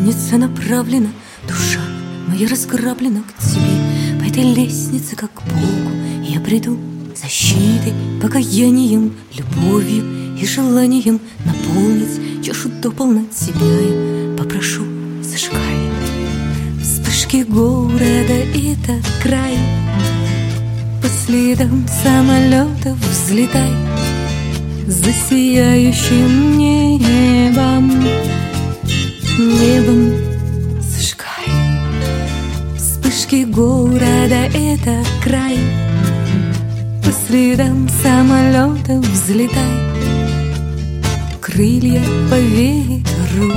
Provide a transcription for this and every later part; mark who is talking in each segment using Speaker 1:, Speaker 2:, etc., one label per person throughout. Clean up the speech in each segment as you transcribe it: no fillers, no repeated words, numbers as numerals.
Speaker 1: лестница направлена, душа моя разграблена к тебе. По этой лестнице, как к Богу, я приду защитой, покаянием, любовью и желанием наполнить чашу дополна тебя. Я попрошу, зажигай вспышки города, это край. По следам самолетов взлетай за сияющим небом. Небом зажигай вспышки города, это край. По следам самолетов взлетай, крылья по ветру.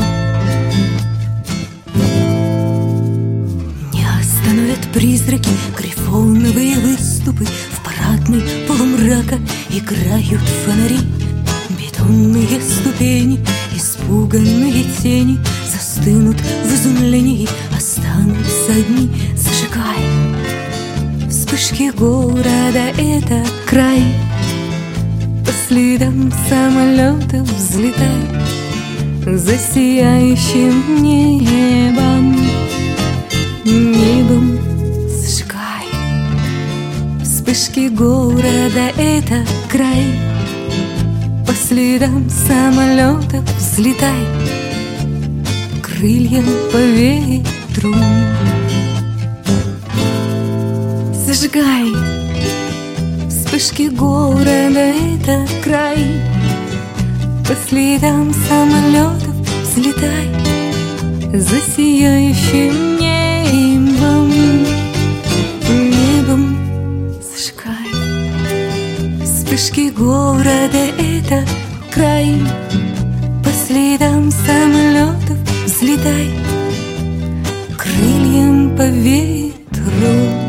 Speaker 1: Не остановят призраки, грифоновые выступы. В парадной полумрака играют фонари. Бетонные ступени, испуганные тени застынут в изумлении, останутся одни. Зажигай вспышки города, это край. По следам самолетов взлетай за сияющим небом. Небом зажигай вспышки города, это край. По следам самолетов взлетай, крылья по ветру. Зажигай вспышки города, это край. По следам самолетов взлетай за сияющим небом. Небом зажигай вспышки города, это край. По следам самолетов взлетай, крыльям по ветру.